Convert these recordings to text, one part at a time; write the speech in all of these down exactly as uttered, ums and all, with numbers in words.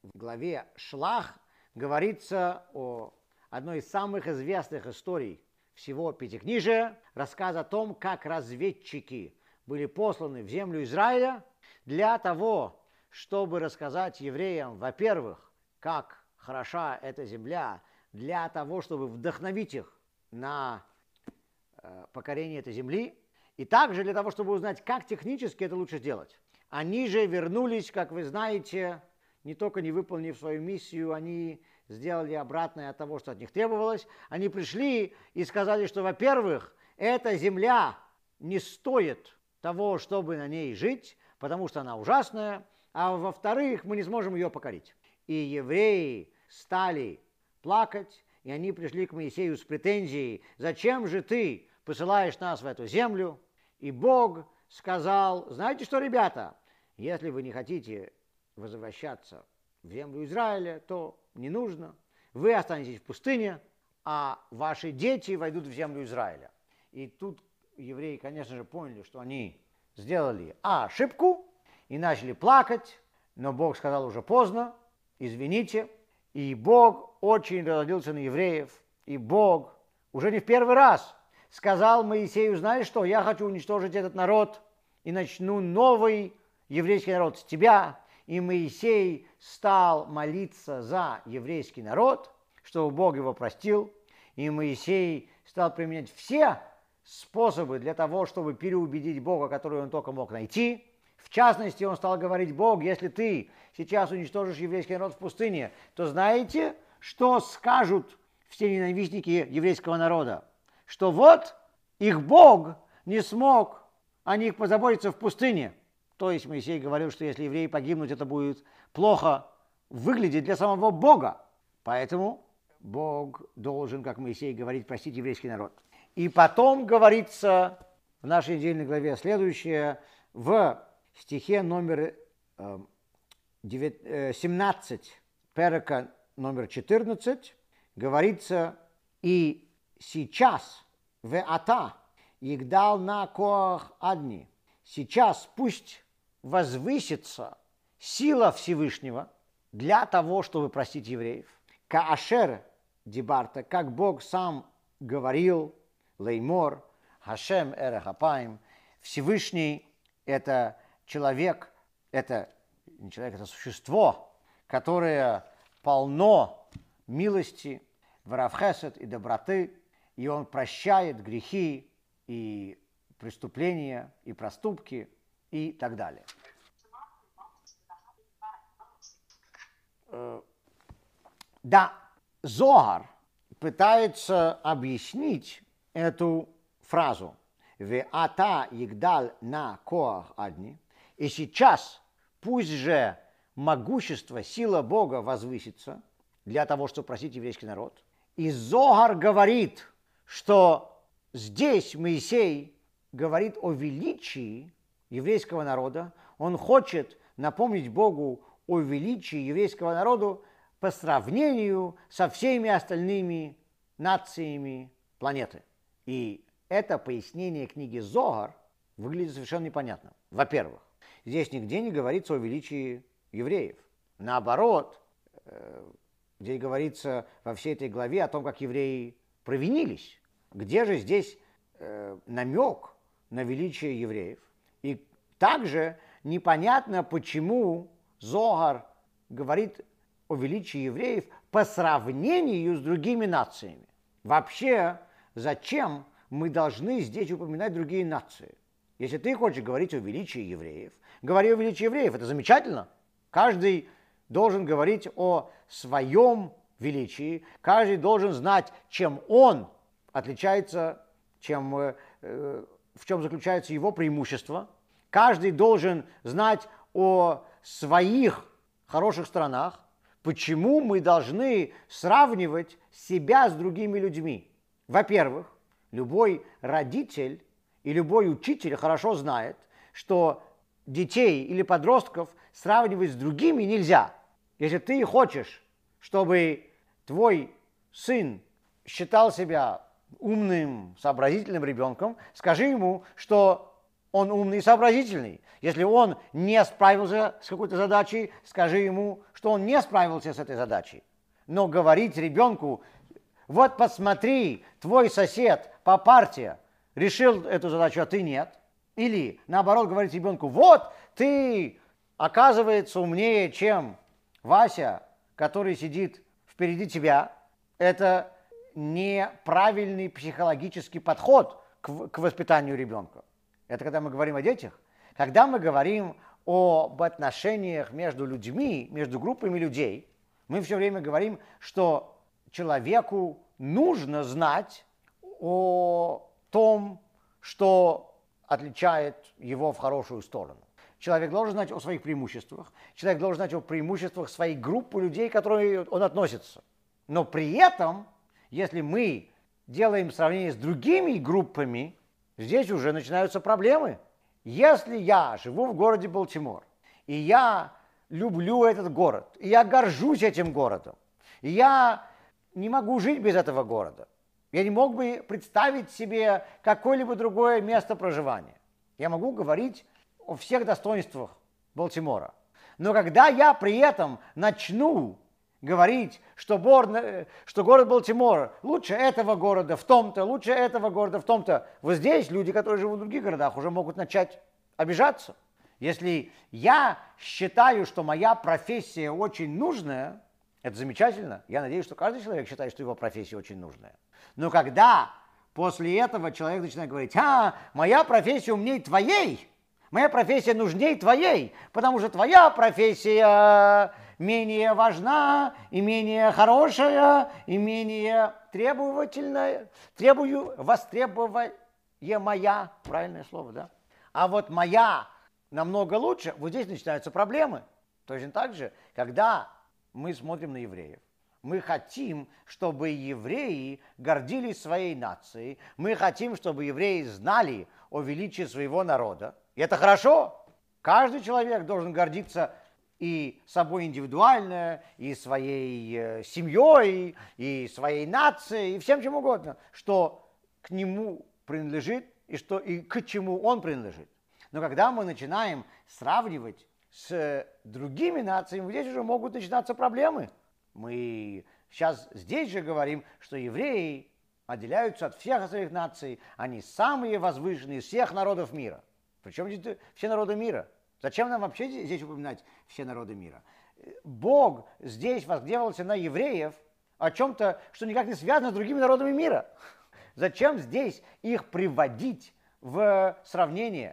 В главе Шлах говорится о одной из самых известных историй всего Пятикнижия, рассказ о том, как разведчики были посланы в землю Израиля для того, чтобы рассказать евреям, во-первых, как хороша эта земля, для того, чтобы вдохновить их на э, покорение этой земли, и также для того, чтобы узнать, как технически это лучше сделать. Они же вернулись, как вы знаете, не только не выполнив свою миссию, они сделали обратное от того, что от них требовалось. Они пришли и сказали, что, во-первых, эта земля не стоит того, чтобы на ней жить, потому что она ужасная, а во-вторых, мы не сможем ее покорить. И евреи стали плакать, и они пришли к Моисею с претензией: зачем же ты посылаешь нас в эту землю? И Бог сказал: знаете что, ребята, если вы не хотите возвращаться в землю Израиля, то не нужно. Вы останетесь в пустыне, а ваши дети войдут в землю Израиля. И тут евреи, конечно же, поняли, что они сделали а, ошибку и начали плакать, но Бог сказал: уже поздно, извините. И Бог очень разозлился на евреев, и Бог уже не в первый раз сказал Моисею: знаешь что, я хочу уничтожить этот народ и начну новый еврейский народ с тебя. И Моисей стал молиться за еврейский народ, чтобы Бог его простил. И Моисей стал применять все способы для того, чтобы переубедить Бога, которые он только мог найти. В частности, он стал говорить: Бог, если ты сейчас уничтожишь еврейский народ в пустыне, то знаете, что скажут все ненавистники еврейского народа? Что вот их Бог не смог о них позаботиться в пустыне. То есть Моисей говорил, что если евреи погибнут, это будет плохо выглядеть для самого Бога. Поэтому Бог должен, как Моисей, говорить: простить еврейский народ. И потом говорится в нашей недельной главе следующее, в стихе номер семнадцать, перека номер четырнадцать, говорится: и сейчас в ата игдал на коах адни. Сейчас пусть возвысится сила Всевышнего для того, чтобы простить евреев. Каашер дибарта, как Бог сам говорил, леймор, Хашем эрехапаим, Всевышний – это человек, это не человек, это существо, которое полно милости, варавхесед и доброты, и он прощает грехи и преступления, и проступки, и так далее. Да, Зоар пытается объяснить эту фразу «Ве ата игдаль на коах адни», и сейчас пусть же могущество, сила Бога возвысится для того, чтобы просить еврейский народ. И Зоар говорит, что здесь Моисей говорит о величии еврейского народа. Он хочет напомнить Богу о величии еврейского народа по сравнению со всеми остальными нациями планеты. И это пояснение книги Зоар выглядит совершенно непонятно. Во-первых, здесь нигде не говорится о величии евреев. Наоборот, здесь говорится во всей этой главе о том, как евреи провинились. Где же здесь намек на величие евреев? И также непонятно, почему Зоар говорит о величии евреев по сравнению с другими нациями. Вообще, зачем мы должны здесь упоминать другие нации? Если ты хочешь говорить о величии евреев, говори о величии евреев, это замечательно. Каждый должен говорить о своем величии, каждый должен знать, чем он отличается, чем, э, в чем заключается его преимущество. Каждый должен знать о своих хороших сторонах. Почему мы должны сравнивать себя с другими людьми? Во-первых, любой родитель и любой учитель хорошо знает, что детей или подростков сравнивать с другими нельзя. Если ты хочешь, чтобы твой сын считал себя умным, сообразительным ребенком, скажи ему, что он умный и сообразительный. Если он не справился с какой-то задачей, скажи ему, что он не справился с этой задачей. Но говорить ребенку: вот посмотри, твой сосед по партии решил эту задачу, а ты нет. Или наоборот говорить ребенку: вот ты, оказывается, умнее, чем Вася, который сидит впереди тебя. Это неправильный психологический подход к, к воспитанию ребенка. Это когда мы говорим о детях. Когда мы говорим об отношениях между людьми, между группами людей, мы все время говорим, что человеку нужно знать о том, что отличает его в хорошую сторону. Человек должен знать о своих преимуществах, человек должен знать о преимуществах своей группы людей, к которой он относится. Но при этом, если мы делаем сравнение с другими группами, здесь уже начинаются проблемы. Если я живу в городе Балтимор, и я люблю этот город, и я горжусь этим городом, и я не могу жить без этого города, я не мог бы представить себе какое-либо другое место проживания. Я могу говорить о всех достоинствах Балтимора. Но когда я при этом начну говорить, что, бор, что город Балтимор лучше этого города в том-то, лучше этого города в том-то, вот здесь люди, которые живут в других городах, уже могут начать обижаться. Если я считаю, что моя профессия очень нужная, это замечательно. Я надеюсь, что каждый человек считает, что его профессия очень нужная. Но когда после этого человек начинает говорить: а, моя профессия умнее твоей, моя профессия нужнее твоей, потому что твоя профессия менее важна, и менее хорошая, и менее требовательная, требую, востребуемая, правильное слово, да? А вот моя намного лучше, вот здесь начинаются проблемы. Точно так же, когда мы смотрим на евреев, мы хотим, чтобы евреи гордились своей нацией, мы хотим, чтобы евреи знали о величии своего народа. И это хорошо. Каждый человек должен гордиться и собой индивидуально, и своей э, семьей, и своей нацией, и всем чем угодно, что к нему принадлежит и, что, и к чему он принадлежит. Но когда мы начинаем сравнивать с другими нациями, здесь уже могут начинаться проблемы. Мы сейчас здесь же говорим, что евреи отделяются от всех остальных наций, они самые возвышенные из всех народов мира. Причем здесь все народы мира? Зачем нам вообще здесь упоминать все народы мира? Бог здесь возгневался на евреев о чем-то, что никак не связано с другими народами мира. Зачем здесь их приводить в сравнение?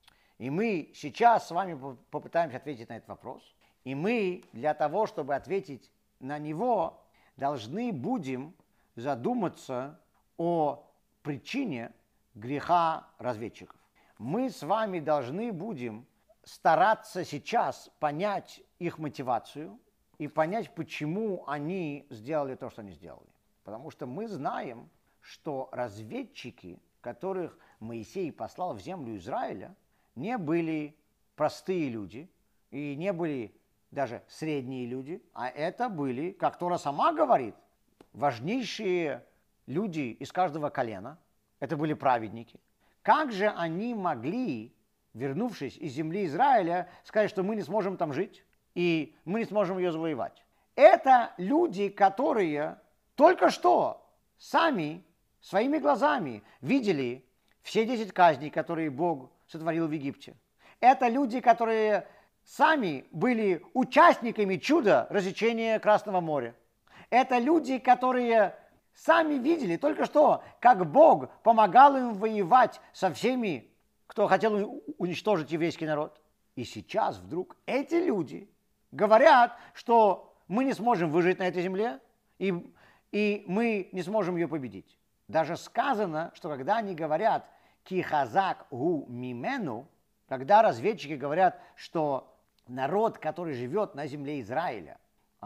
И мы сейчас с вами попытаемся ответить на этот вопрос. И мы для того, чтобы ответить на него, должны будем задуматься о причине греха разведчиков. Мы с вами должны будем стараться сейчас понять их мотивацию и понять, почему они сделали то, что они сделали. Потому что мы знаем, что разведчики, которых Моисей послал в землю Израиля, не были простые люди и не были даже средние люди, а это были, как Тора сама говорит, важнейшие люди из каждого колена. Это были праведники. Как же они могли, вернувшись из земли Израиля, сказать, что мы не сможем там жить и мы не сможем ее завоевать? Это люди, которые только что сами своими глазами видели все десять казней, которые Бог сотворил в Египте. Это люди, которые сами были участниками чуда рассечения Красного моря. Это люди, которые сами видели только что, как Бог помогал им воевать со всеми, кто хотел уничтожить еврейский народ. И сейчас вдруг эти люди говорят, что мы не сможем выжить на этой земле, и, и мы не сможем ее победить. Даже сказано, что когда они говорят «ки хазак гу мимену», когда разведчики говорят, что народ, который живет на земле Израиля,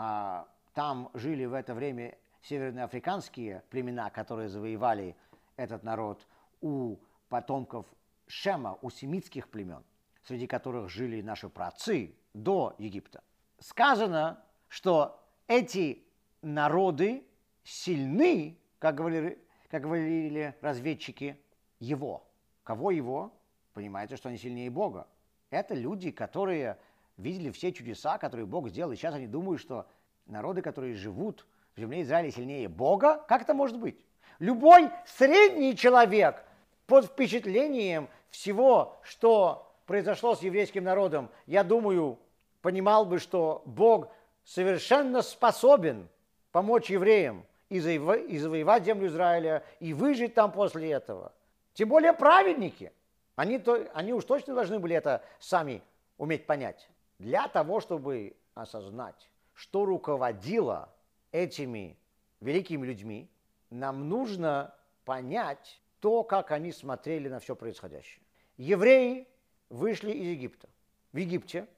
а там жили в это время северноафриканские племена, которые завоевали этот народ у потомков Шема, у семитских племен, среди которых жили наши праотцы до Египта. Сказано, что эти народы сильны, как говорили, как говорили разведчики, его. Кого его? понимаете, что они сильнее Бога. Это люди, которые видели все чудеса, которые Бог сделал, и сейчас они думают, что народы, которые живут в земле Израиля, сильнее Бога. Как это может быть? Любой средний человек под впечатлением всего, что произошло с еврейским народом, я думаю, понимал бы, что Бог совершенно способен помочь евреям и завоевать землю Израиля, и выжить там после этого. Тем более праведники. Они, то, они уж точно должны были это сами уметь понять. Для того, чтобы осознать, что руководило этими великими людьми, нам нужно понять то, как они смотрели на все происходящее. Евреи вышли из Египта. В Египте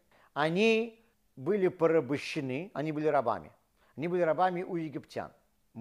они были порабощены, они были рабами. Они были рабами у египтян.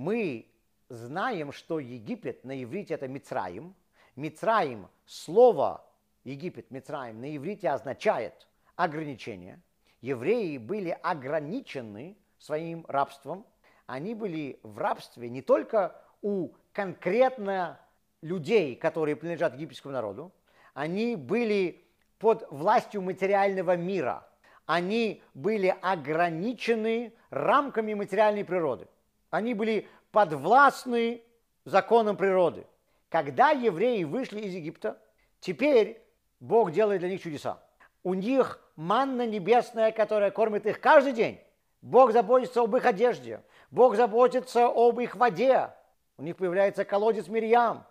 Мы знаем, что Египет на иврите это Мицраим. Мицраим, слово Египет, Мицраим на иврите означает ограничение. Евреи были ограничены своим рабством. Они были в рабстве не только у конкретно людей, которые принадлежат египетскому народу. Они были под властью материального мира. Они были ограничены рамками материальной природы. Они были подвластны законам природы. Когда евреи вышли из Египта, теперь Бог делает для них чудеса. У них манна небесная, которая кормит их каждый день. Бог заботится об их одежде. Бог заботится об их воде. У них появляется колодец Мирьям.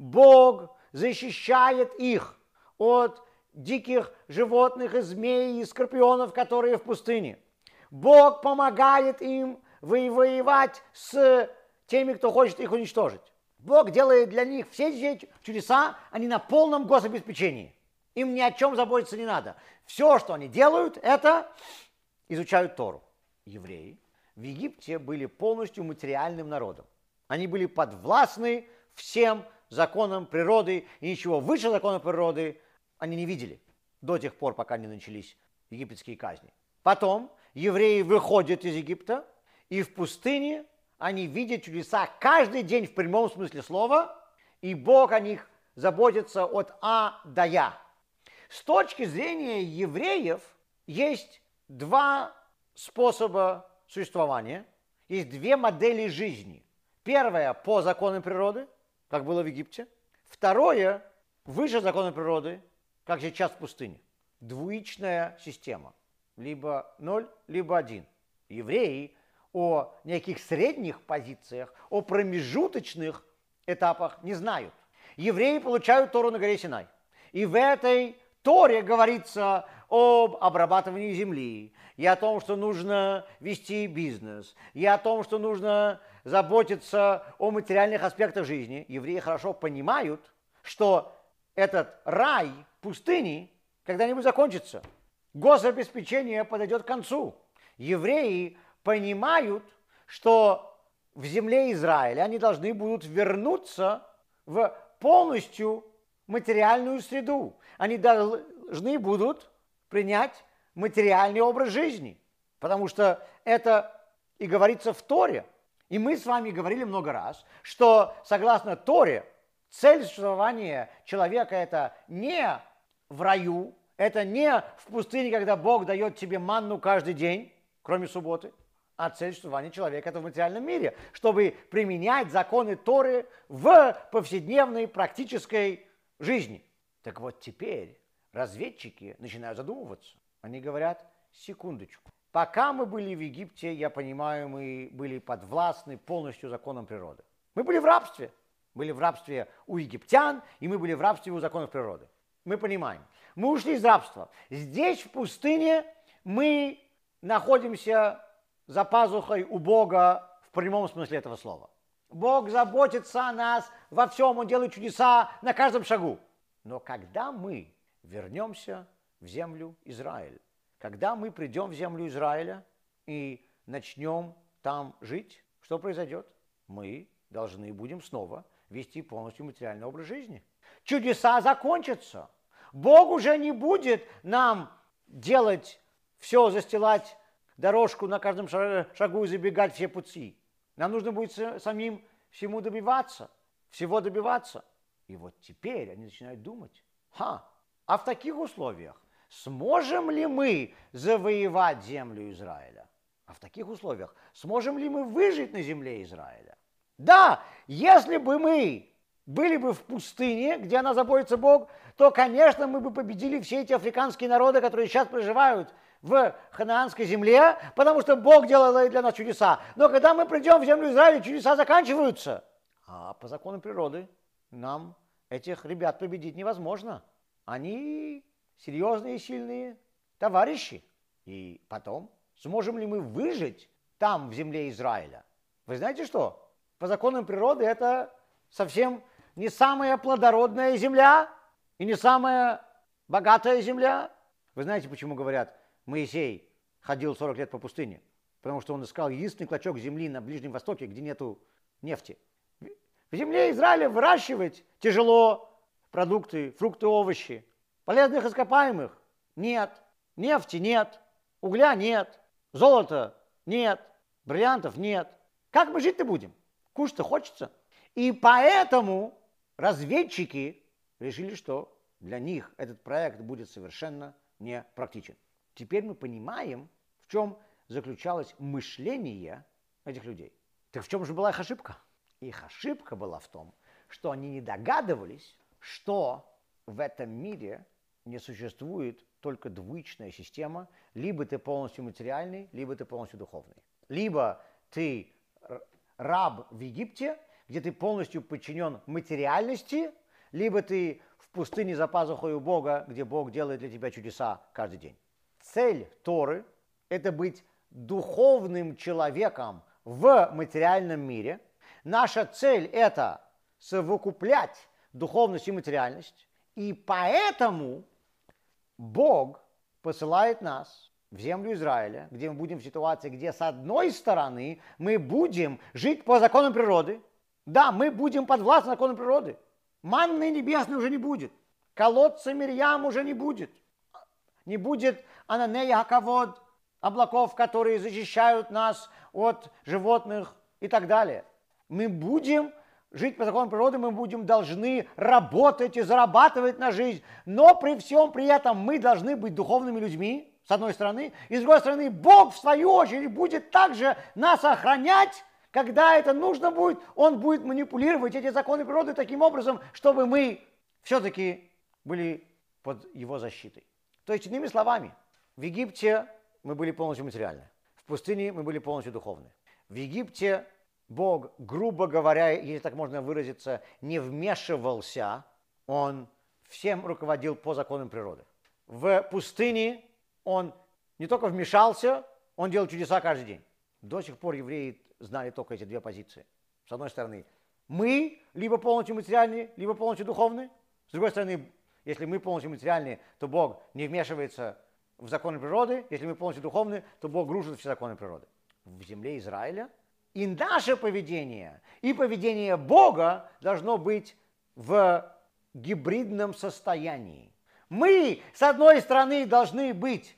Бог защищает их от диких животных и змей и скорпионов, которые в пустыне. Бог помогает им воевать с теми, кто хочет их уничтожить. Бог делает для них все эти чудеса, они на полном гособеспечении. Им ни о чем заботиться не надо. Все, что они делают, это изучают Тору. Евреи в Египте были полностью материальным народом. Они были подвластны всем законам природы, и ничего выше закона природы они не видели до тех пор, пока не начались египетские казни. Потом евреи выходят из Египта, и в пустыне они видят чудеса каждый день в прямом смысле слова, и Бог о них заботится от А до Я. С точки зрения евреев есть два способа существования, есть две модели жизни. Первая по законам природы, как было в Египте. Второе выше закона природы, как сейчас в пустыне. Двуичная система. Либо ноль, либо один. Евреи о неких средних позициях, о промежуточных этапах не знают. Евреи получают Тору на горе Синай. И в этой Торе говорится об обрабатывании земли, и о том, что нужно вести бизнес, и о том, что нужно заботиться о материальных аспектах жизни. Евреи хорошо понимают, что этот рай пустыни когда-нибудь закончится. Гособеспечение подойдет к концу. Евреи понимают, что в земле Израиля они должны будут вернуться в полностью материальную среду. Они должны будут принять материальный образ жизни, потому что это и говорится в Торе. И мы с вами говорили много раз, что согласно Торе цель существования человека это не в раю, это не в пустыне, когда Бог дает тебе манну каждый день, кроме субботы, а цель существования человека это в материальном мире, чтобы применять законы Торы в повседневной практической жизни. Так вот теперь разведчики начинают задумываться. Они говорят, секундочку. Пока мы были в Египте, я понимаю, мы были подвластны полностью законам природы. Мы были в рабстве. Были в рабстве у египтян, и мы были в рабстве у законов природы. Мы понимаем. Мы ушли из рабства. Здесь, в пустыне, мы находимся за пазухой у Бога в прямом смысле этого слова. Бог заботится о нас во всем, Он делает чудеса на каждом шагу. Но когда мы вернемся в землю Израиля, когда мы придем в землю Израиля и начнем там жить, что произойдет? Мы должны будем снова вести полностью материальный образ жизни. Чудеса закончатся. Бог уже не будет нам делать все, застилать дорожку на каждом шагу и забегать все пути. Нам нужно будет самим всему добиваться, всего добиваться. И вот теперь они начинают думать, ха, А в таких условиях сможем ли мы завоевать землю Израиля? А в таких условиях сможем ли мы выжить на земле Израиля? Да, если бы мы были бы в пустыне, где она заботится Бог, то, конечно, мы бы победили все эти африканские народы, которые сейчас проживают в ханаанской земле, потому что Бог делал для нас чудеса. Но когда мы придем в землю Израиля, чудеса заканчиваются. А по закону природы нам этих ребят победить невозможно. Они серьезные и сильные товарищи. И потом, сможем ли мы выжить там, в земле Израиля? Вы знаете что? По законам природы это совсем не самая плодородная земля и не самая богатая земля. Вы знаете, почему говорят, Моисей ходил сорок лет по пустыне? Потому что он искал единственный клочок земли на Ближнем Востоке, где нету нефти. В земле Израиля выращивать тяжело продукты, фрукты, овощи. Полезных ископаемых нет, нефти нет, угля нет, золота нет, бриллиантов нет. Как мы жить-то будем? Кушать-то хочется. И поэтому разведчики решили, что для них этот проект будет совершенно непрактичен. Теперь мы понимаем, в чем заключалось мышление этих людей. Так в чем же была их ошибка? Их ошибка была в том, что они не догадывались, что в этом мире не существует только двоичная система, либо ты полностью материальный, либо ты полностью духовный. Либо ты раб в Египте, где ты полностью подчинен материальности, либо ты в пустыне за пазухой у Бога, где Бог делает для тебя чудеса каждый день. Цель Торы – это быть духовным человеком в материальном мире. Наша цель – это совокуплять духовность и материальность. И поэтому Бог посылает нас в землю Израиля, где мы будем в ситуации, где с одной стороны мы будем жить по законам природы. Да, мы будем подвластны законам природы. Манны небесной уже не будет. Колодца Мирьям уже не будет. Не будет ананея хакавод, облаков, которые защищают нас от животных и так далее. Мы будем жить по законам природы, мы будем должны работать и зарабатывать на жизнь. Но при всем при этом мы должны быть духовными людьми, с одной стороны. И с другой стороны, Бог, в свою очередь, будет также нас охранять, когда это нужно будет. Он будет манипулировать эти законы природы таким образом, чтобы мы все-таки были под его защитой. То есть, иными словами, в Египте мы были полностью материальны. В пустыне мы были полностью духовны. В Египте Бог, грубо говоря, если так можно выразиться, не вмешивался, он всем руководил по законам природы. В пустыне он не только вмешался, он делал чудеса каждый день. До сих пор евреи знали только эти две позиции. С одной стороны, мы либо полностью материальны, либо полностью духовны. С другой стороны, если мы полностью материальны, то Бог не вмешивается в законы природы. Если мы полностью духовны, то Бог рушит все законы природы. В земле Израиля и наше поведение, и поведение Бога должно быть в гибридном состоянии. Мы, с одной стороны, должны быть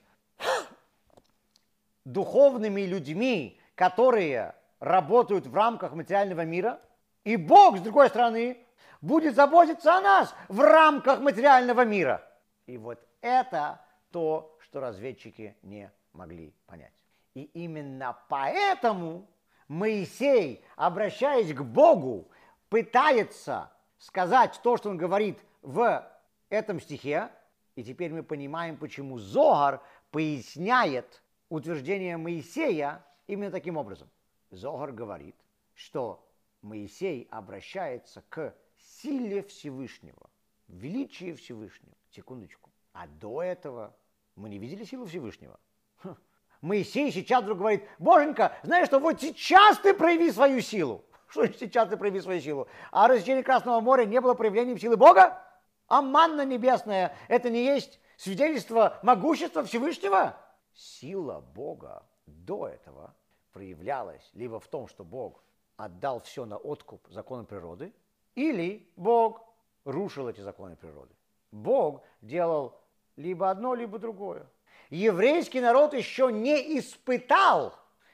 духовными людьми, которые работают в рамках материального мира, и Бог, с другой стороны, будет заботиться о нас в рамках материального мира. И вот это то, что разведчики не могли понять. И именно поэтому Моисей, обращаясь к Богу, пытается сказать то, что он говорит в этом стихе. И теперь мы понимаем, почему Зоар поясняет утверждение Моисея именно таким образом. Зоар говорит, что Моисей обращается к силе Всевышнего, величию Всевышнего. Секундочку. А до этого мы не видели силу Всевышнего. Хм. Моисей сейчас вдруг говорит: Боженька, знаешь что, вот сейчас ты прояви свою силу. Что сейчас ты прояви свою силу? А развлечение Красного моря не было проявлением силы Бога? А манна небесная – это не есть свидетельство могущества Всевышнего? Сила Бога до этого проявлялась либо в том, что Бог отдал все на откуп законам природы, или Бог рушил эти законы природы. Бог делал либо одно, либо другое. Еврейский народ еще не испытал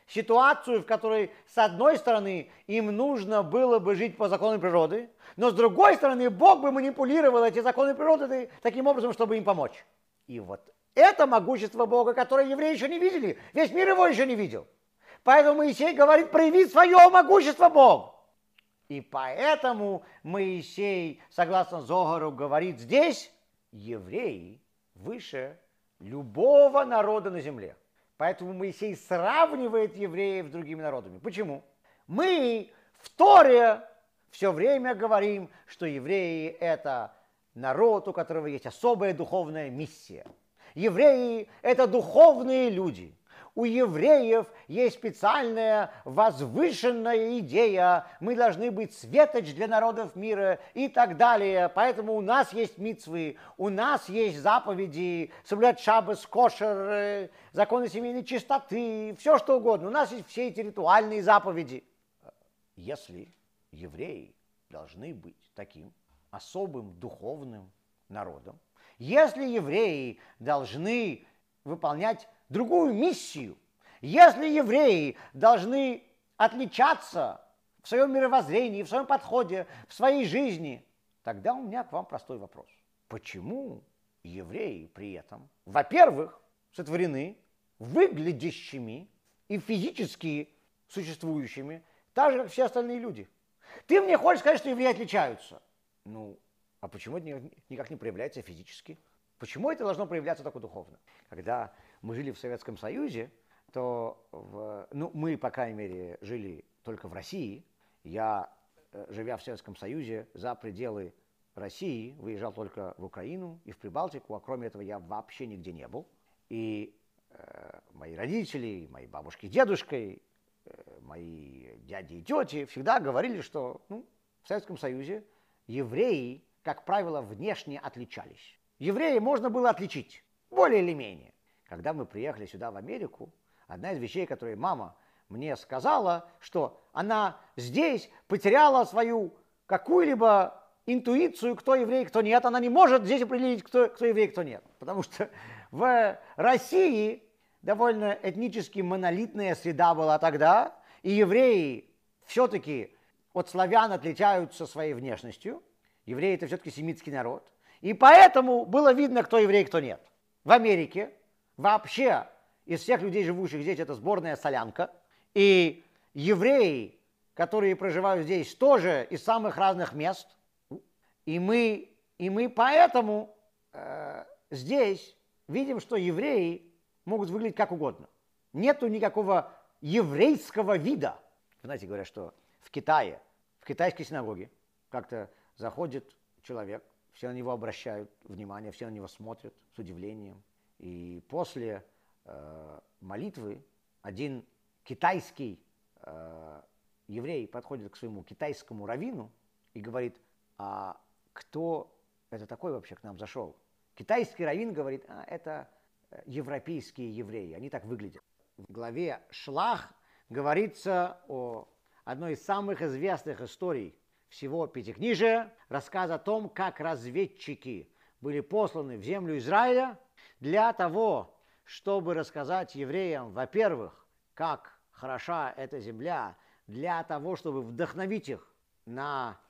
ситуацию, в которой, с одной стороны, им нужно было бы жить по законам природы, но с другой стороны, Бог бы манипулировал эти законы природы таким образом, чтобы им помочь. И вот это могущество Бога, которое евреи еще не видели, весь мир его еще не видел. Поэтому Моисей говорит: прояви свое могущество, Бог. И поэтому Моисей, согласно Зогару, говорит здесь: евреи выше любого народа на земле. Поэтому Моисей сравнивает евреев с другими народами. Почему? Мы в Торе все время говорим, что евреи – это народ, у которого есть особая духовная миссия. Евреи – это духовные люди. У евреев есть специальная возвышенная идея, мы должны быть светоч для народов мира и так далее. Поэтому у нас есть мицвы, у нас есть заповеди, соблюдать шаббат, кошер, законы семейной чистоты, все что угодно. У нас есть все эти ритуальные заповеди. Если евреи должны быть таким особым духовным народом, если евреи должны выполнять другую миссию, если евреи должны отличаться в своем мировоззрении, в своем подходе, в своей жизни, тогда у меня к вам простой вопрос. Почему евреи при этом, во-первых, сотворены выглядящими и физически существующими, так же, как все остальные люди? Ты мне хочешь сказать, что евреи отличаются? Ну, а почему это никак не проявляется физически? Почему это должно проявляться только духовно? Когда мы жили в Советском Союзе, то в, ну, мы, по крайней мере, жили только в России. Я, живя в Советском Союзе, за пределы России выезжал только в Украину и в Прибалтику, а кроме этого я вообще нигде не был. И э, мои родители, мои бабушки и дедушки, э, мои дяди и тети всегда говорили, что ну, в Советском Союзе евреи, как правило, внешне отличались. Евреи можно было отличить, более или менее. Когда мы приехали сюда, в Америку, одна из вещей, которые мама мне сказала, что она здесь потеряла свою какую-либо интуицию, кто еврей, кто нет. Она не может здесь определить, кто, кто еврей, кто нет. Потому что в России довольно этнически монолитная среда была тогда, и евреи все-таки от славян отличаются своей внешностью. Евреи – это все-таки семитский народ. И поэтому было видно, кто еврей, кто нет. В Америке вообще из всех людей, живущих здесь, это сборная солянка. И евреи, которые проживают здесь, тоже из самых разных мест. И мы, и мы поэтому э, здесь видим, что евреи могут выглядеть как угодно. Нету никакого еврейского вида. Знаете, говорят, что в Китае, в китайской синагоге как-то заходит человек, все на него обращают внимание, все на него смотрят с удивлением. И после э, молитвы один китайский э, еврей подходит к своему китайскому раввину и говорит: а кто это такой вообще к нам зашел? Китайский раввин говорит: а это европейские евреи, они так выглядят. В главе Шлах говорится о одной из самых известных историй всего Пятикнижия, рассказ о том, как разведчики были посланы в землю Израиля для того, чтобы рассказать евреям, во-первых, как хороша эта земля, для того, чтобы вдохновить их на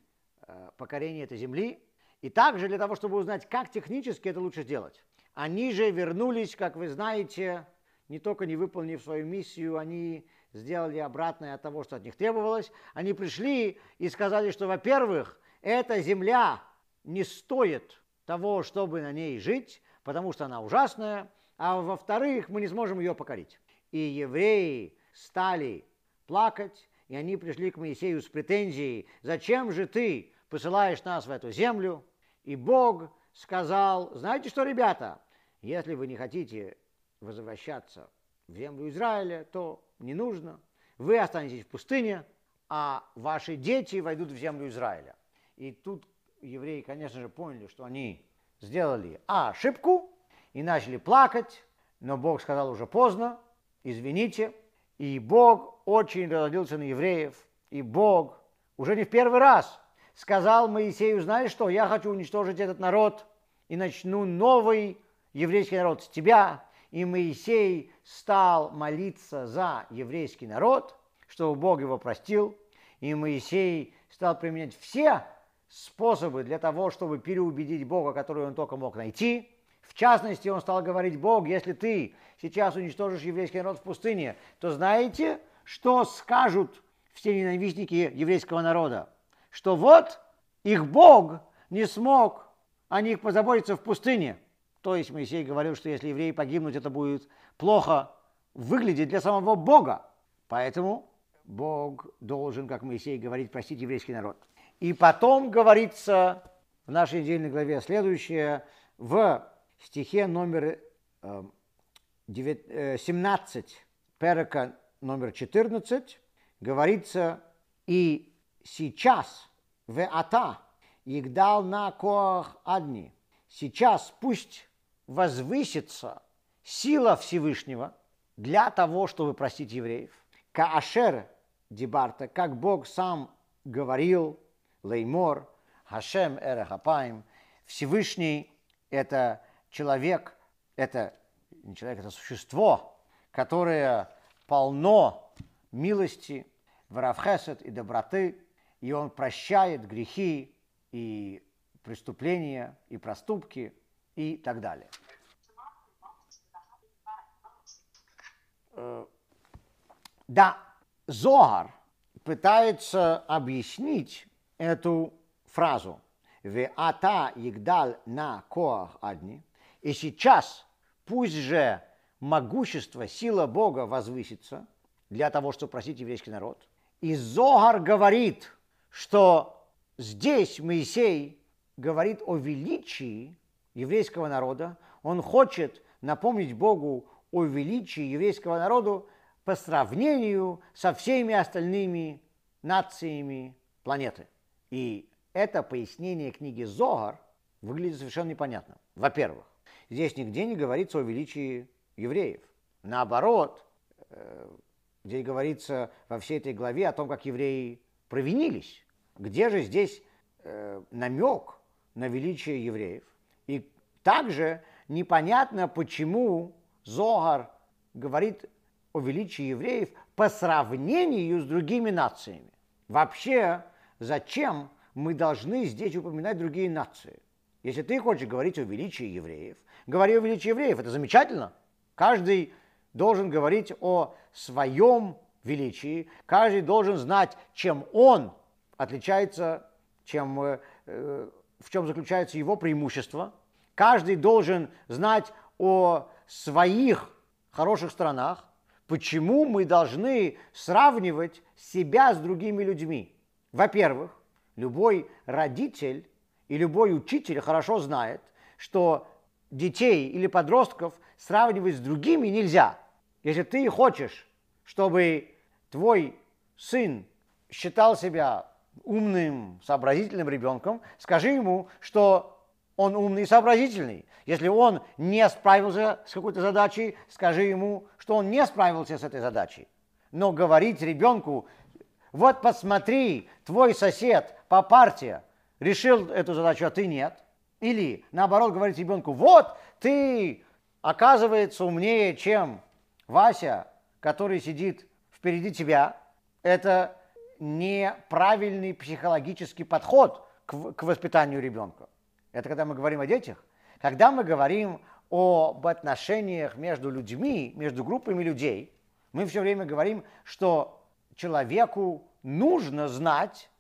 э, покорение этой земли, и также для того, чтобы узнать, как технически это лучше сделать. Они же вернулись, как вы знаете, не только не выполнив свою миссию, они сделали обратное от того, что от них требовалось. Они пришли и сказали, что, во-первых, эта земля не стоит того, чтобы на ней жить, потому что она ужасная, а во-вторых, мы не сможем ее покорить. И евреи стали плакать, и они пришли к Моисею с претензией: зачем же ты посылаешь нас в эту землю? И Бог сказал: знаете что, ребята, если вы не хотите возвращаться в землю Израиля, то не нужно. Вы останетесь в пустыне, а ваши дети войдут в землю Израиля. И тут евреи, конечно же, поняли, что они сделали а, ошибку и начали плакать, но Бог сказал: уже поздно, извините. И Бог очень разозлился на евреев, и Бог уже не в первый раз сказал Моисею: знаешь что, я хочу уничтожить этот народ и начну новый еврейский народ с тебя. И Моисей стал молиться за еврейский народ, чтобы Бог его простил. И Моисей стал применять все способы для того, чтобы переубедить Бога, которые он только мог найти. В частности, он стал говорить: Бог, если ты сейчас уничтожишь еврейский народ в пустыне, то знаете, что скажут все ненавистники еврейского народа? Что вот их Бог не смог о них позаботиться в пустыне. То есть Моисей говорил, что если евреи погибнут, это будет плохо выглядеть для самого Бога. Поэтому Бог должен, как Моисей говорит, простить еврейский народ. И потом говорится в нашей недельной главе следующее, в стихе номер семнадцать, перека номер четырнадцать, говорится: «И сейчас в ата игдал на коах адни». Сейчас пусть возвысится сила Всевышнего для того, чтобы простить евреев. Каашер дибарта, как Бог сам говорил, леймор, Хашем эрехапаим, Всевышний – это человек, это не человек, это существо, которое полно милости, варавхесед и доброты, и он прощает грехи и преступления, и проступки, и так далее. Да, Зоар пытается объяснить эту фразу «Ве ата игдаль на коах адни», и сейчас пусть же могущество, сила Бога возвысится для того, чтобы простить еврейский народ. И Зоар говорит, что здесь Моисей говорит о величии еврейского народа. Он хочет напомнить Богу о величии еврейского народа по сравнению со всеми остальными нациями планеты. И это пояснение книги Зоар выглядит совершенно непонятно. Во-первых, здесь нигде не говорится о величии евреев. Наоборот, здесь говорится во всей этой главе о том, как евреи провинились. Где же здесь намек на величие евреев? И также непонятно, почему Зоар говорит о величии евреев по сравнению с другими нациями. Вообще, зачем мы должны здесь упоминать другие нации? Если ты хочешь говорить о величии евреев, говори о величии евреев, это замечательно. Каждый должен говорить о своем величии, каждый должен знать, чем он отличается, чем, э, в чем заключается его преимущество. Каждый должен знать о своих хороших сторонах. Почему мы должны сравнивать себя с другими людьми? Во-первых, любой родитель и любой учитель хорошо знает, что детей или подростков сравнивать с другими нельзя. Если ты хочешь, чтобы твой сын считал себя умным, сообразительным ребенком, скажи ему, что он умный и сообразительный. Если он не справился с какой-то задачей, скажи ему, что он не справился с этой задачей. Но говорить ребенку: вот посмотри, твой сосед по парте решил эту задачу, а ты нет. Или наоборот говорить ребенку: вот ты, оказывается, умнее, чем Вася, который сидит впереди тебя. Это неправильный психологический подход к, к воспитанию ребенка. Это когда мы говорим о детях. Когда мы говорим об отношениях между людьми, между группами людей, мы все время говорим, что человеку нужно знать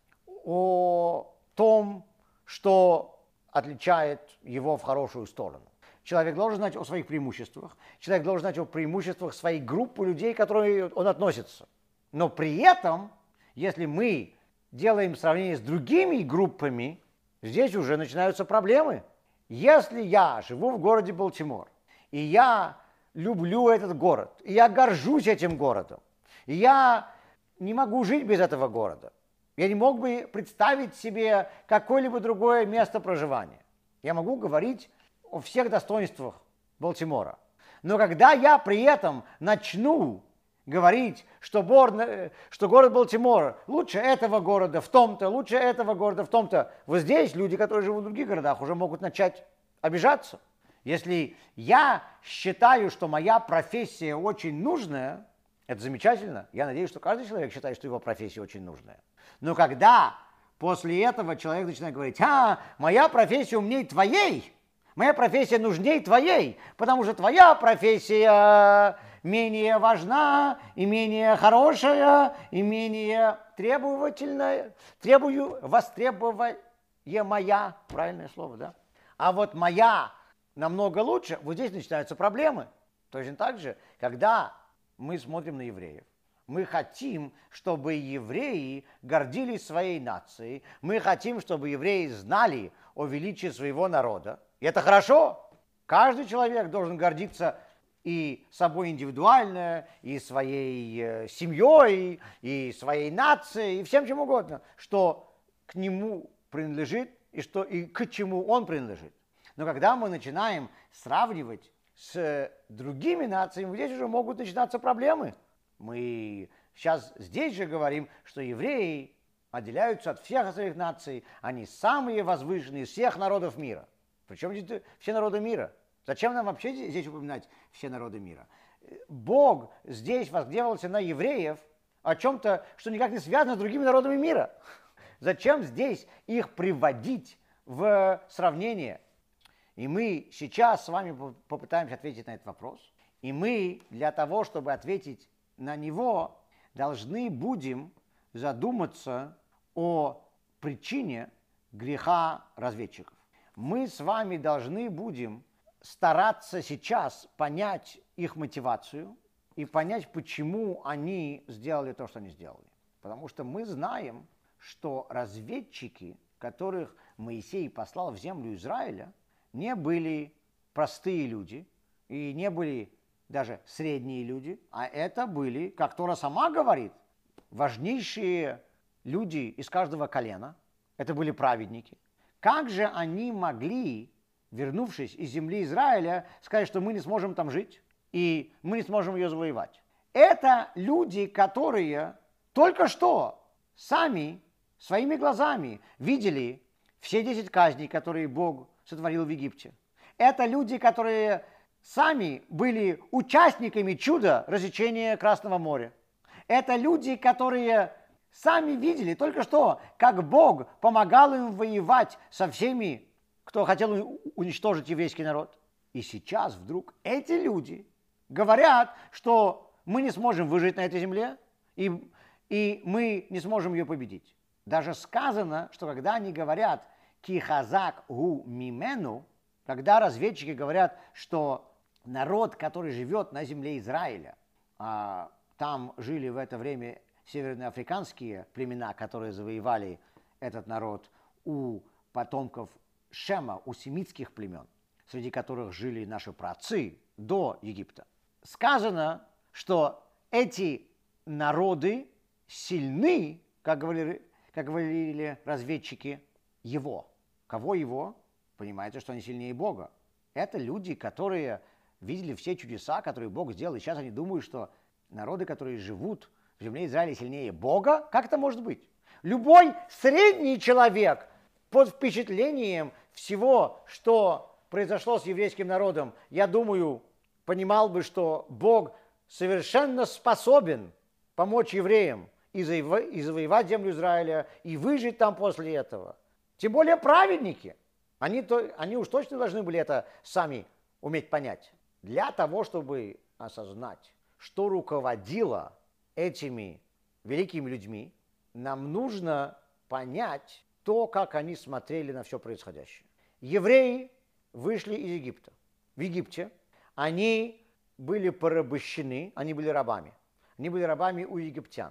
о том, что отличает его в хорошую сторону. Человек должен знать о своих преимуществах, человек должен знать о преимуществах своей группы людей, к которой он относится. Но при этом, если мы делаем сравнение с другими группами, здесь уже начинаются проблемы. Если я живу в городе Балтимор, и я люблю этот город, и я горжусь этим городом, и я не могу жить без этого города, я не мог бы представить себе какое-либо другое место проживания. Я могу говорить о всех достоинствах Балтимора. Но когда я при этом начну говорить, что, бор, что город Балтимор лучше этого города в том-то, лучше этого города в том-то, вот здесь люди, которые живут в других городах, уже могут начать обижаться. Если я считаю, что моя профессия очень нужная, это замечательно. Я надеюсь, что каждый человек считает, что его профессия очень нужная. Но когда после этого человек начинает говорить: а, моя профессия умнее твоей, моя профессия нужнее твоей, потому что твоя профессия менее важна, и менее хорошая, и менее требовательная, требую, востребуемая, правильное слово, да? А вот моя намного лучше, вот здесь начинаются проблемы. Точно так же, когда мы смотрим на евреев, мы хотим, чтобы евреи гордились своей нацией, мы хотим, чтобы евреи знали о величии своего народа. И это хорошо. Каждый человек должен гордиться и собой индивидуально, и своей э, семьей, и своей нацией, и всем чем угодно, что к нему принадлежит и, что, и к чему он принадлежит. Но когда мы начинаем сравнивать с другими нациями, здесь уже могут начинаться проблемы. Мы сейчас здесь же говорим, что евреи отделяются от всех остальных наций, они самые возвышенные из всех народов мира. Причем здесь все народы мира? Зачем нам вообще здесь упоминать все народы мира? Бог здесь возгневался на евреев о чем-то, что никак не связано с другими народами мира. Зачем здесь их приводить в сравнение? И мы сейчас с вами попытаемся ответить на этот вопрос. И мы для того, чтобы ответить на него, должны будем задуматься о причине греха разведчиков. Мы с вами должны будем стараться сейчас понять их мотивацию и понять, почему они сделали то, что они сделали. Потому что мы знаем, что разведчики, которых Моисей послал в землю Израиля, не были простые люди и не были даже средние люди, а это были, как Тора сама говорит, важнейшие люди из каждого колена. Это были праведники. Как же они могли, вернувшись из земли Израиля, сказать, что мы не сможем там жить и мы не сможем ее завоевать? Это люди, которые только что сами своими глазами видели все десять казней, которые Бог сотворил в Египте. Это люди, которые сами были участниками чуда рассечения Красного моря. Это люди, которые сами видели только что, как Бог помогал им воевать со всеми, кто хотел уничтожить еврейский народ. И сейчас вдруг эти люди говорят, что мы не сможем выжить на этой земле, и, и мы не сможем ее победить. Даже сказано, что когда они говорят «ки хазак гу мимену», когда разведчики говорят, что народ, который живет на земле Израиля, а там жили в это время северноафриканские племена, которые завоевали этот народ у потомков Шема, у семитских племен, среди которых жили наши праотцы до Египта. Сказано, что эти народы сильны, как говорили, как говорили разведчики, его. Кого его? Понимаете, что они сильнее Бога. Это люди, которые видели все чудеса, которые Бог сделал, и сейчас они думают, что народы, которые живут в земле Израиля, сильнее Бога. Как это может быть? Любой средний человек под впечатлением всего, что произошло с еврейским народом, я думаю, понимал бы, что Бог совершенно способен помочь евреям и завоевать землю Израиля, и выжить там после этого. Тем более праведники. Они, то, они уж точно должны были это сами уметь понять. Для того, чтобы осознать, что руководило этими великими людьми, нам нужно понять то, как они смотрели на все происходящее. Евреи вышли из Египта. В Египте они были порабощены, они были рабами. Они были рабами у египтян.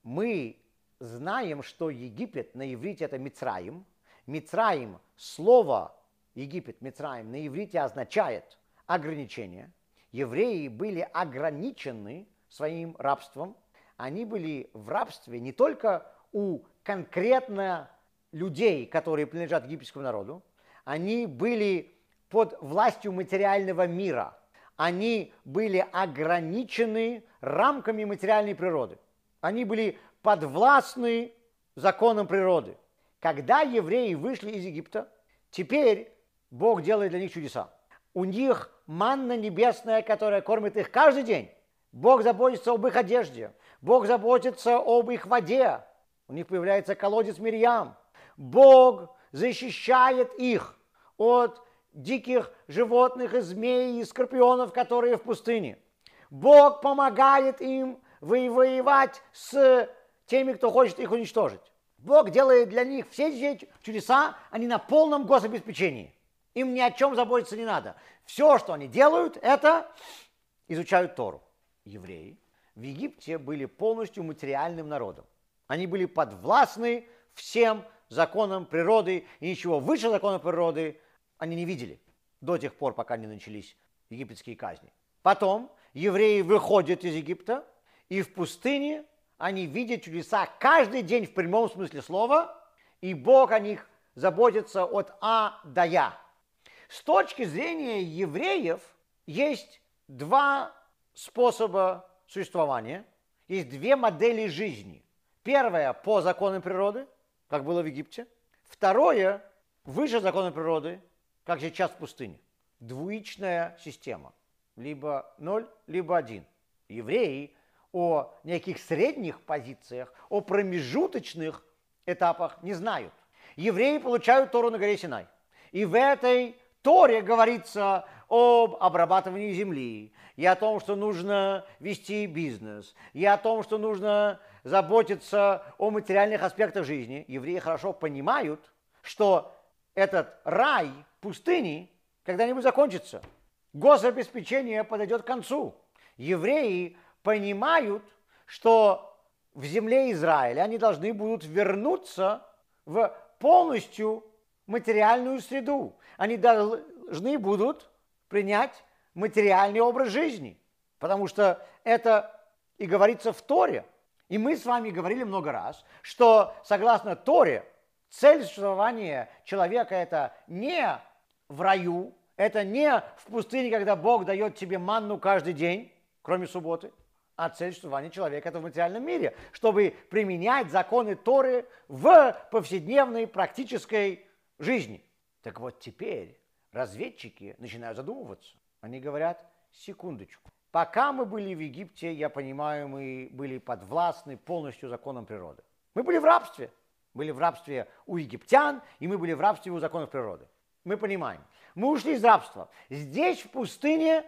Мы знаем, что Египет на иврите это Мицраим. Мицраим, слово Египет, Мицраим, на иврите означает ограничение. Евреи были ограничены своим рабством. Они были в рабстве не только у конкретно людей, которые принадлежат египетскому народу. Они были под властью материального мира. Они были ограничены рамками материальной природы. Они были подвластны законам природы. Когда евреи вышли из Египта, теперь Бог делает для них чудеса. У них манна небесная, которая кормит их каждый день. Бог заботится об их одежде. Бог заботится об их воде. У них появляется колодец Мирьям. Бог защищает их от диких животных и змей и скорпионов, которые в пустыне. Бог помогает им воевать с теми, кто хочет их уничтожить. Бог делает для них все эти чудеса, они на полном гособеспечении. Им ни о чем заботиться не надо. Все, что они делают, это изучают Тору. Евреи в Египте были полностью материальным народом. Они были подвластны всем законам природы, и ничего выше закона природы они не видели до тех пор, пока не начались египетские казни. Потом евреи выходят из Египта, и в пустыне они видят чудеса каждый день в прямом смысле слова, и Бог о них заботится от А до Я. С точки зрения евреев есть два способа существования, есть две модели жизни. Первая по законам природы, как было в Египте. Второе выше закона природы, как сейчас в пустыне. Двуичная система. Либо ноль, либо один. Евреи о неких средних позициях, о промежуточных этапах не знают. Евреи получают Тору на горе Синай. И в этой Торе говорится об обрабатывании земли, и о том, что нужно вести бизнес, и о том, что нужно заботиться о материальных аспектах жизни. Евреи хорошо понимают, что этот рай пустыни когда-нибудь закончится. Гособеспечение подойдет к концу. Евреи понимают, что в земле Израиля они должны будут вернуться в полностью материальную среду. Они должны будут принять материальный образ жизни, потому что это и говорится в Торе. И мы с вами говорили много раз, что согласно Торе цель существования человека это не в раю, это не в пустыне, когда Бог дает тебе манну каждый день, кроме субботы, а цель существования человека это в материальном мире, чтобы применять законы Торы в повседневной практической жизни. Так вот теперь разведчики начинают задумываться. Они говорят, секундочку, пока мы были в Египте, я понимаю, мы были подвластны полностью законам природы. Мы были в рабстве. Были в рабстве у египтян, и мы были в рабстве у законов природы. Мы понимаем. Мы ушли из рабства. Здесь, в пустыне,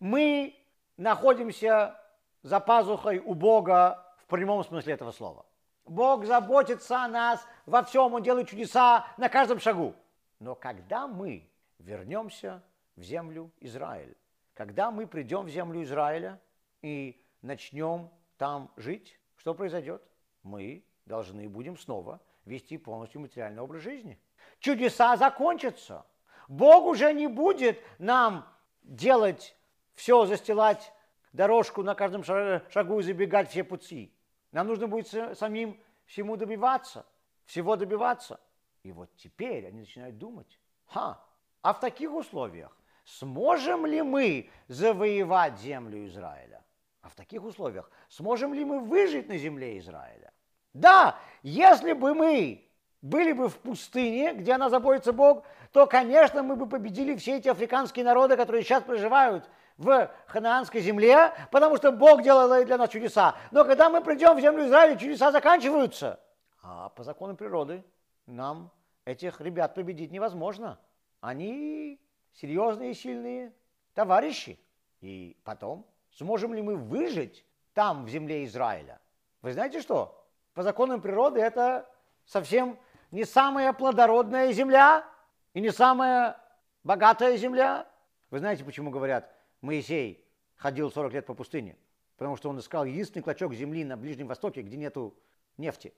мы находимся за пазухой у Бога в прямом смысле этого слова. Бог заботится о нас во всем, Он делает чудеса на каждом шагу. Но когда мы вернемся в землю Израиля, когда мы придем в землю Израиля и начнем там жить, что произойдет? Мы должны будем снова вести полностью материальный образ жизни. Чудеса закончатся. Бог уже не будет нам делать все, застилать дорожку на каждом шагу и забегать все пути. Нам нужно будет самим всему добиваться, всего добиваться. И вот теперь они начинают думать, ха, а в таких условиях сможем ли мы завоевать землю Израиля? А в таких условиях сможем ли мы выжить на земле Израиля? Да, если бы мы были бы в пустыне, где она заботится Бог, то, конечно, мы бы победили все эти африканские народы, которые сейчас проживают в ханаанской земле, потому что Бог делал для нас чудеса. Но когда мы придем в землю Израиля, чудеса заканчиваются. А по закону природы нам этих ребят победить невозможно. Они серьезные и сильные товарищи. И потом, сможем ли мы выжить там, в земле Израиля? Вы знаете что? По законам природы это совсем не самая плодородная земля и не самая богатая земля. Вы знаете, почему говорят, Моисей ходил сорок лет по пустыне? Потому что он искал единственный клочок земли на Ближнем Востоке, где нету нефти.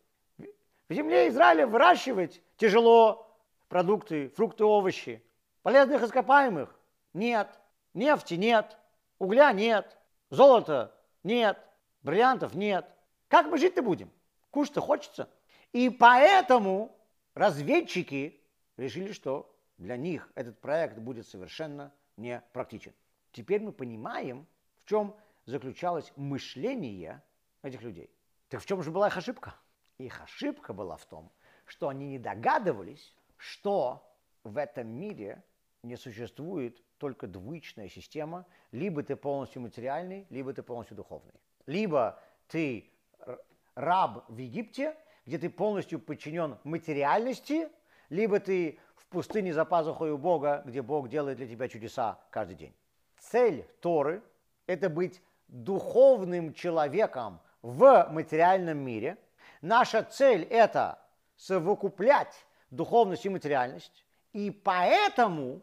В земле Израиля выращивать тяжело продукты, фрукты, овощи. Полезных ископаемых нет, нефти нет, угля нет, золота нет, бриллиантов нет. Как мы жить-то будем? Кушать-то хочется. И поэтому разведчики решили, что для них этот проект будет совершенно непрактичен. Теперь мы понимаем, в чем заключалось мышление этих людей. Так в чем же была их ошибка? Их ошибка была в том, что они не догадывались, что в этом мире не существует только двоичная система. Либо ты полностью материальный, либо ты полностью духовный. Либо ты раб в Египте, где ты полностью подчинен материальности, либо ты в пустыне за пазухой у Бога, где Бог делает для тебя чудеса каждый день. Цель Торы – это быть духовным человеком в материальном мире. Наша цель – это совокуплять духовность и материальность. И поэтому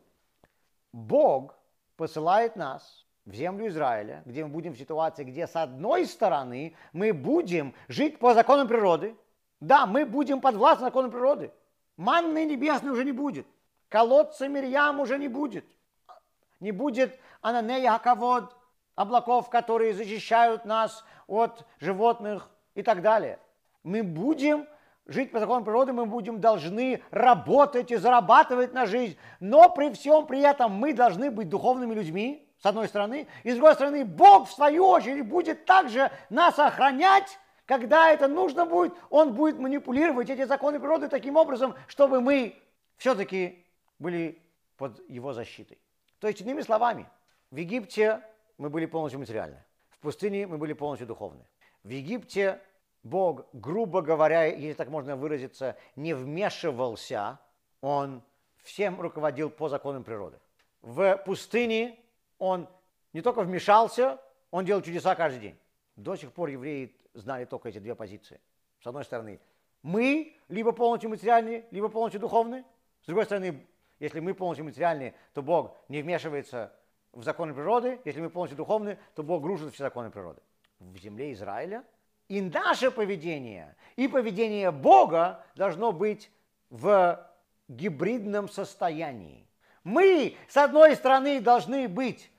Бог посылает нас в землю Израиля, где мы будем в ситуации, где с одной стороны мы будем жить по законам природы. Да, мы будем подвластны законам природы. Манны небесной уже не будет. Колодца Мирьям уже не будет. Не будет Ананея Хакавод, облаков, которые защищают нас от животных и так далее. Мы будем жить по законам природы, мы будем должны работать и зарабатывать на жизнь. Но при всем при этом мы должны быть духовными людьми, с одной стороны. И с другой стороны, Бог, в свою очередь, будет также нас охранять, когда это нужно будет. Он будет манипулировать эти законы природы таким образом, чтобы мы все-таки были под его защитой. То есть, иными словами, в Египте мы были полностью материальны. В пустыне мы были полностью духовны. В Египте Бог, грубо говоря, если так можно выразиться, не вмешивался, он всем руководил по законам природы. В пустыне он не только вмешался, он делал чудеса каждый день. До сих пор евреи знали только эти две позиции. С одной стороны, мы либо полностью материальны, либо полностью духовны. С другой стороны, если мы полностью материальны, то Бог не вмешивается в законы природы. Если мы полностью духовны, то Бог рушит все законы природы. В земле Израиля и наше поведение, и поведение Бога должно быть в гибридном состоянии. Мы, с одной стороны, должны быть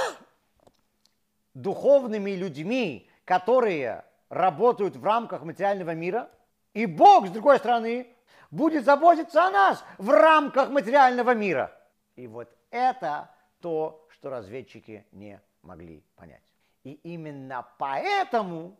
духовными людьми, которые работают в рамках материального мира, и Бог, с другой стороны, будет заботиться о нас в рамках материального мира. И вот это то, что разведчики не могли понять. И именно поэтому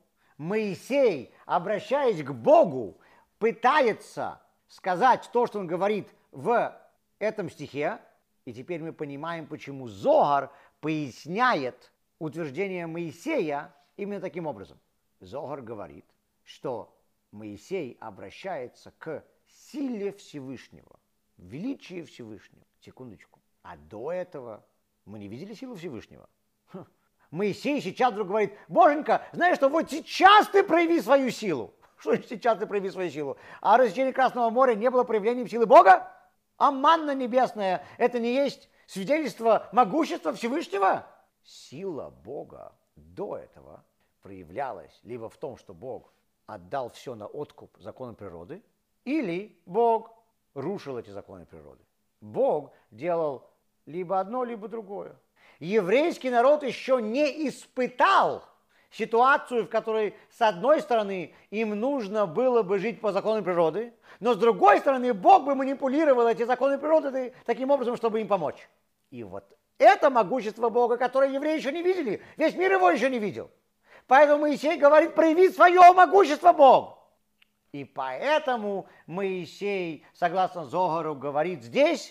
Моисей, обращаясь к Богу, пытается сказать то, что он говорит в этом стихе. И теперь мы понимаем, почему Зоар поясняет утверждение Моисея именно таким образом. Зоар говорит, что Моисей обращается к силе Всевышнего, величию Всевышнего. Секундочку. А до этого мы не видели силу Всевышнего. Хм. Моисей сейчас вдруг говорит: Боженька, знаешь что, вот сейчас ты прояви свою силу. Что сейчас ты прояви свою силу? А рассечение Красного моря не было проявлением силы Бога? А манна небесная – это не есть свидетельство могущества Всевышнего? Сила Бога до этого проявлялась либо в том, что Бог отдал все на откуп законам природы, или Бог рушил эти законы природы. Бог делал либо одно, либо другое. Еврейский народ еще не испытал ситуацию, в которой, с одной стороны, им нужно было бы жить по законам природы, но с другой стороны, Бог бы манипулировал эти законы природы таким образом, чтобы им помочь. И вот это могущество Бога, которое евреи еще не видели, весь мир его еще не видел. Поэтому Моисей говорит: прояви свое могущество, Бог. И поэтому Моисей, согласно Зогару, говорит здесь: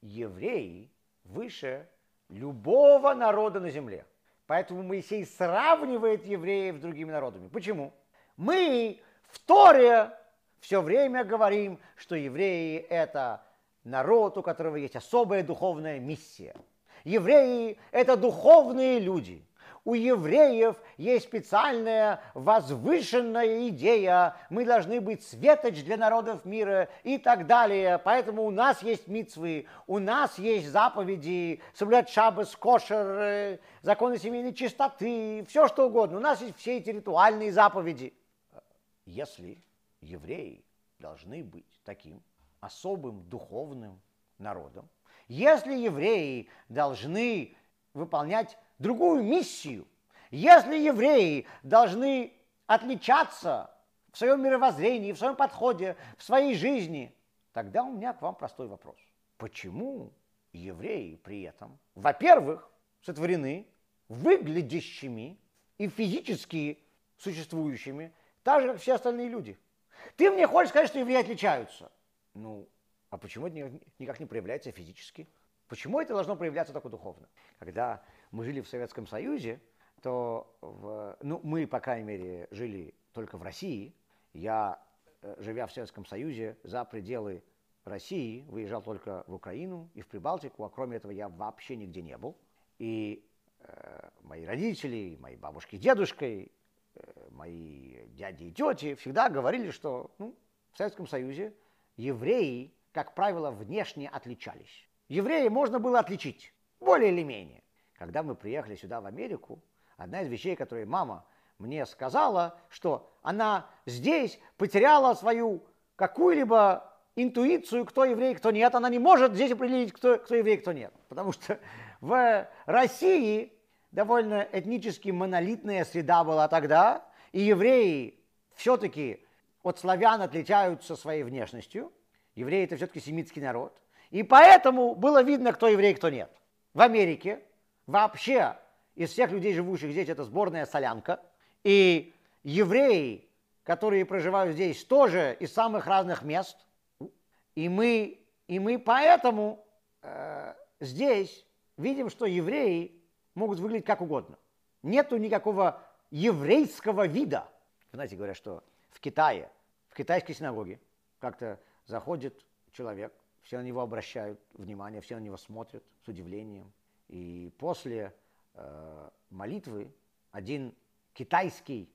евреи выше любого народа на земле. Поэтому Моисей сравнивает евреев с другими народами. Почему? Мы в Торе все время говорим, что евреи – это народ, у которого есть особая духовная миссия. Евреи – это духовные люди. У евреев есть специальная возвышенная идея. Мы должны быть светоч для народов мира и так далее. Поэтому у нас есть мицвы, у нас есть заповеди, соблюдать шаббат, кошер, законы семейной чистоты, все что угодно. У нас есть все эти ритуальные заповеди. Если евреи должны быть таким особым духовным народом, если евреи должны выполнять другую миссию, если евреи должны отличаться в своем мировоззрении, в своем подходе, в своей жизни, тогда у меня к вам простой вопрос. Почему евреи при этом, во-первых, сотворены выглядящими и физически существующими, так же, как все остальные люди? Ты мне хочешь сказать, что евреи отличаются? Ну, а почему это никак не проявляется физически? Почему это должно проявляться только духовно? Когда мы жили в Советском Союзе, то в, ну, мы, по крайней мере, жили только в России. Я, живя в Советском Союзе, за пределы России выезжал только в Украину и в Прибалтику, а кроме этого я вообще нигде не был. И э, мои родители, мои бабушки с дедушкой, э, мои дяди и тети всегда говорили, что ну, в Советском Союзе евреи, как правило, внешне отличались. Евреи можно было отличить, более или менее. Когда мы приехали сюда, в Америку, одна из вещей, которые мама мне сказала, что она здесь потеряла свою какую-либо интуицию, кто еврей, кто нет. Она не может здесь определить, кто, кто еврей, кто нет. Потому что в России довольно этнически монолитная среда была тогда, и евреи все-таки от славян отличаются своей внешностью. Евреи – это все-таки семитский народ. И поэтому было видно, кто еврей, кто нет. В Америке вообще из всех людей, живущих здесь, это сборная солянка. И евреи, которые проживают здесь, тоже из самых разных мест. И мы, и мы поэтому э, здесь видим, что евреи могут выглядеть как угодно. Нету никакого еврейского вида. Знаете, говорят, что в Китае, в китайской синагоге как-то заходит человек, все на него обращают внимание, все на него смотрят с удивлением. И после э, молитвы один китайский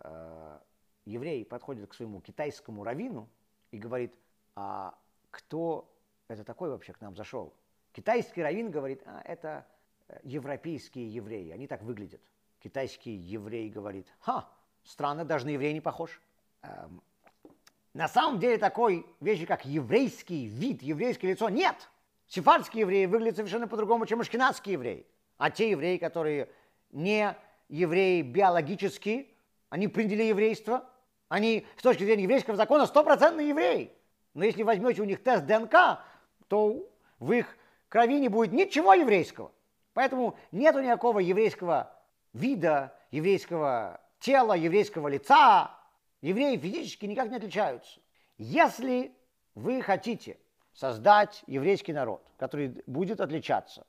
э, еврей подходит к своему китайскому раввину и говорит: а кто это такой вообще к нам зашел? Китайский раввин говорит: а, это европейские евреи, они так выглядят. Китайский еврей говорит: ха, странно, даже на еврея не похож. Эм, на самом деле такой вещи, как еврейский вид, еврейское лицо, нет. Сефардские евреи выглядят совершенно по-другому, чем ашкеназские евреи. А те евреи, которые не евреи биологически, они приняли еврейство, они с точки зрения еврейского закона стопроцентные евреи. Но если возьмете у них тест ДНК, то в их крови не будет ничего еврейского. Поэтому нету никакого еврейского вида, еврейского тела, еврейского лица. Евреи физически никак не отличаются. Если вы хотите создать еврейский народ, который будет отличаться,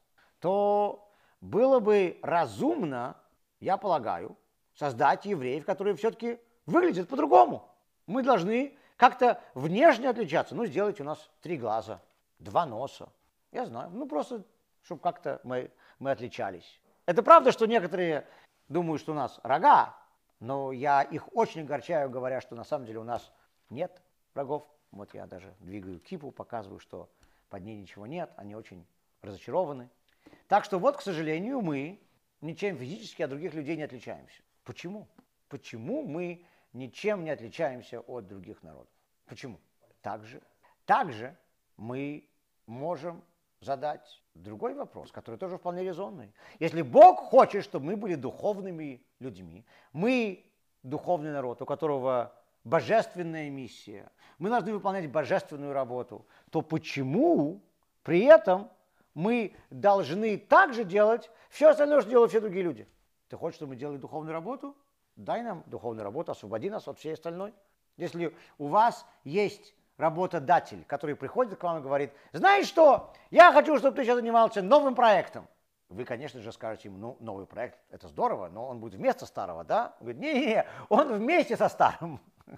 то было бы разумно, я полагаю, создать евреев, которые все-таки выглядят по-другому. Мы должны как-то внешне отличаться. Ну, сделайте у нас три глаза, два носа. Я знаю, ну просто, чтобы как-то мы, мы отличались. Это правда, что некоторые думают, что у нас рога, но я их очень огорчаю, говоря, что на самом деле у нас нет рогов. Вот я даже двигаю кипу, показываю, что под ней ничего нет, они очень разочарованы. Так что вот, к сожалению, мы ничем физически от других людей не отличаемся. Почему? Почему мы ничем не отличаемся от других народов? Почему? Также, также мы можем задать другой вопрос, который тоже вполне резонный. Если Бог хочет, чтобы мы были духовными людьми, мы духовный народ, у которого божественная миссия, мы должны выполнять божественную работу, то почему при этом мы должны также делать все остальное, что делают все другие люди? Ты хочешь, чтобы мы делали духовную работу? Дай нам духовную работу, освободи нас от всей остальной. Если у вас есть работодатель, который приходит к вам и говорит: знаешь что, я хочу, чтобы ты сейчас занимался новым проектом. Вы, конечно же, скажете ему: ну, новый проект, это здорово, но он будет вместо старого, да? Он говорит: не-не-не, он вместе со старым.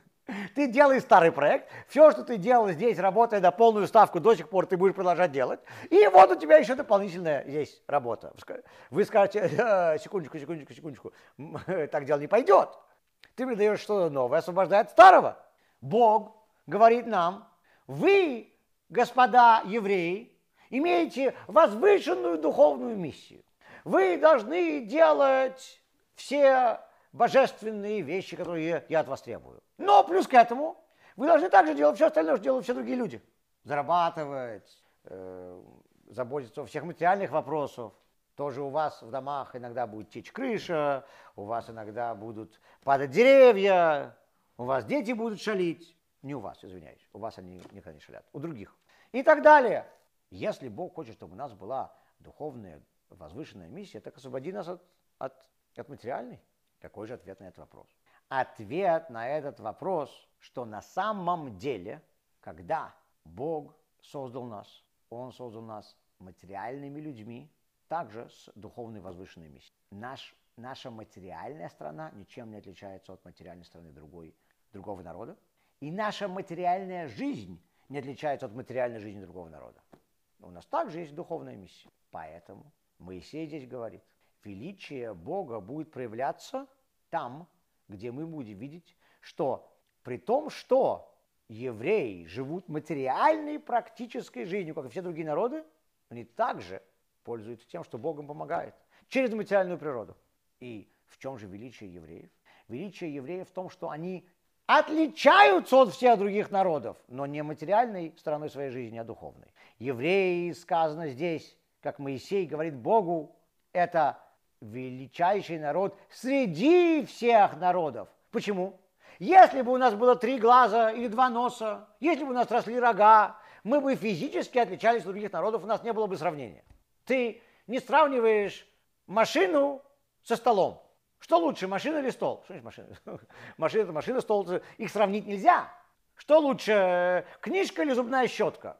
Ты делаешь старый проект, все, что ты делал здесь, работая на полную ставку, до сих пор ты будешь продолжать делать, и вот у тебя еще дополнительная здесь работа. Вы скажете: секундочку, секундочку, секундочку, так дело не пойдет. Ты придаешь что-то новое, освобождая от старого. Бог говорит нам: вы, господа евреи, имеете возвышенную духовную миссию. Вы должны делать все божественные вещи, которые я от вас требую. Но плюс к этому вы должны также делать все остальное, что делают все другие люди. Зарабатывать, э, заботиться о всех материальных вопросах. Тоже у вас в домах иногда будет течь крыша, у вас иногда будут падать деревья, у вас дети будут шалить. Не у вас, извиняюсь, у вас они никогда не шалят, у других. И так далее. Если Бог хочет, чтобы у нас была духовная, возвышенная миссия, так освободи нас от, от, от материальной. Какой же ответ на этот вопрос? Ответ на этот вопрос, что на самом деле, когда Бог создал нас, Он создал нас материальными людьми, также с духовной возвышенной миссией. Наш, наша материальная страна ничем не отличается от материальной страны другой, другого народа. И наша материальная жизнь не отличается от материальной жизни другого народа. У нас также есть духовная миссия. Поэтому Моисей здесь говорит, величие Бога будет проявляться там, где мы будем видеть, что при том, что евреи живут материальной практической жизнью, как и все другие народы, они также пользуются тем, что Бог им помогает через материальную природу. И в чем же величие евреев? Величие евреев в том, что они отличаются от всех других народов, но не материальной стороной своей жизни, а духовной. Евреи, сказано здесь, как Моисей говорит Богу, это величайший народ среди всех народов. Почему? Если бы у нас было три глаза или два носа, если бы у нас росли рога, мы бы физически отличались от других народов, у нас не было бы сравнения. Ты не сравниваешь машину со столом. Что лучше, машина или стол? Что значит машина? Машина – это машина, стол – их сравнить нельзя. Что лучше, книжка или зубная щетка?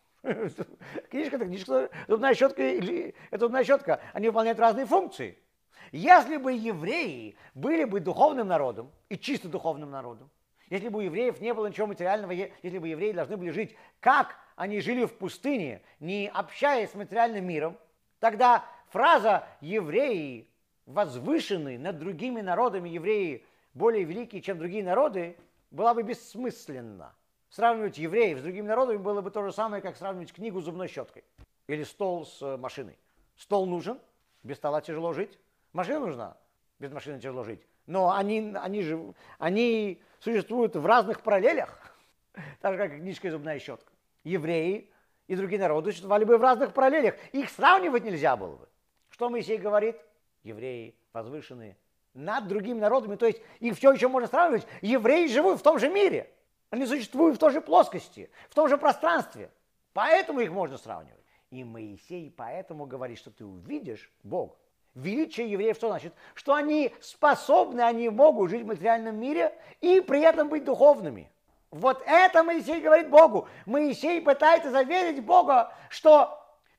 Книжка – это книжка, зубная щетка – это зубная щетка. Они выполняют разные функции. Если бы евреи были бы духовным народом, и чисто духовным народом, если бы у евреев не было ничего материального, если бы евреи должны были жить, как они жили в пустыне, не общаясь с материальным миром, тогда фраза «евреи возвышены над другими народами, евреи более великие, чем другие народы», была бы бессмысленна. Сравнивать евреев с другими народами было бы то же самое, как сравнивать книгу с зубной щеткой или стол с машиной. Стол нужен, без стола тяжело жить. Машина нужна, без машины тяжело жить. Но они, они, же, они существуют в разных параллелях, так же, как и книжка и зубная щетка. Евреи и другие народы существовали бы в разных параллелях. Их сравнивать нельзя было бы. Что Моисей говорит? Евреи возвышены над другими народами, то есть их все еще можно сравнивать. Евреи живут в том же мире. Они существуют в той же плоскости, в том же пространстве. Поэтому их можно сравнивать. И Моисей поэтому говорит, что ты увидишь Бог. Величие евреев что значит? Что они способны, они могут жить в материальном мире и при этом быть духовными. Вот это Моисей говорит Богу. Моисей пытается заверить Бога, что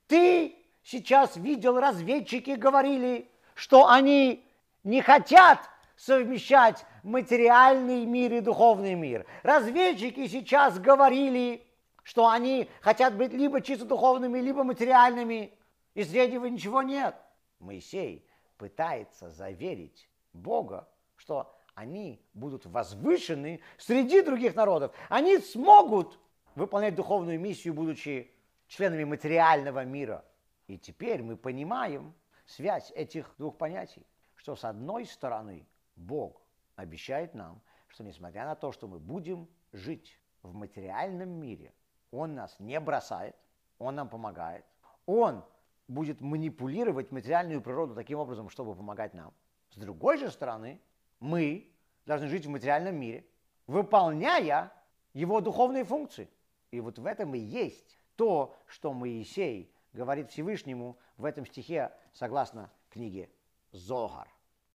ты сейчас видел, разведчики говорили, что они не хотят совмещать материальный мир и духовный мир. Разведчики сейчас говорили, что они хотят быть либо чисто духовными, либо материальными, и среднего ничего нет. Моисей пытается заверить Бога, что они будут возвышены среди других народов. Они смогут выполнять духовную миссию, будучи членами материального мира. И теперь мы понимаем связь этих двух понятий, что с одной стороны Бог обещает нам, что несмотря на то, что мы будем жить в материальном мире, Он нас не бросает, Он нам помогает, Он будет манипулировать материальную природу таким образом, чтобы помогать нам. С другой же стороны, мы должны жить в материальном мире, выполняя его духовные функции. И вот в этом и есть то, что Моисей говорит Всевышнему в этом стихе, согласно книге Зоар.